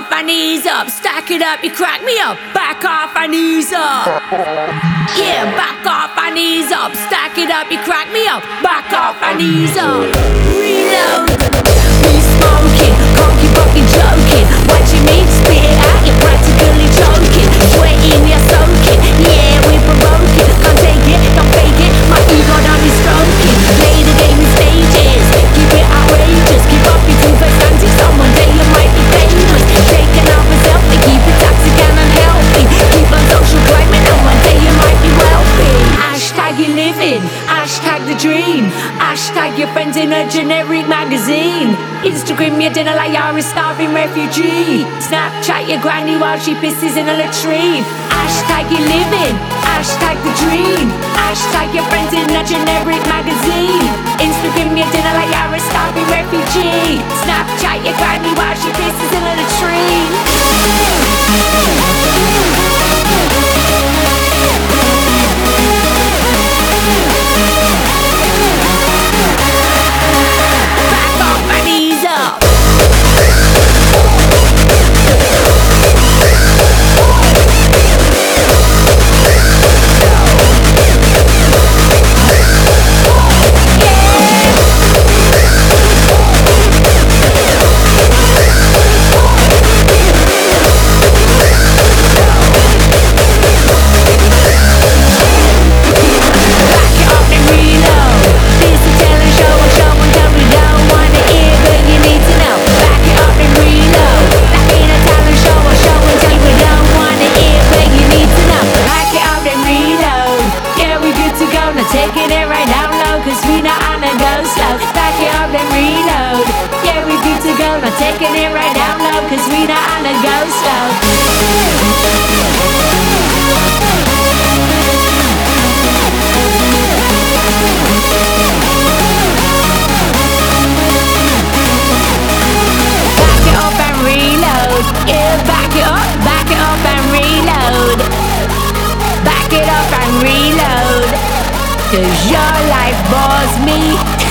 off our knees up, stack it up, you crack me up. Back off our knees up. Yeah, back off our knees up, stack it up, you crack me up. Back off our knees up. Reload. We smoking, can't keep fucking joking. Watching me spit it out, you're practically choking. Sweating, you're soaking. Yeah, we provoke it. Can't take it, don't fake it. My ego down is stroking. Play the game in stages. Keep it outrageous. Keep up your two-faced antics. Someone day you might be famous. Shaking off yourself, they keep it toxic and unhealthy. Keep on social climbing, and one day you might be wealthy. Hashtag you living, hashtag the dream. Hashtag your friends in a generic magazine. Instagram your dinner like you're a starving refugee. Snapchat your granny while she pisses in a latrine. Hashtag you living, hashtag the dream. Hashtag your friends in a generic magazine. Instagram your dinner like you're a starving refugee. Snapchat your granny while she pisses in a latrine. Back off my knees up. Taking it right down low, cause we not on a go slow. Back it up and reload. Yeah, we good to go. Now taking it right down low, cause we not on a go slow. Back it up and reload. Yeah, back it up and reload. Back it up and reload. Cause your life bores me.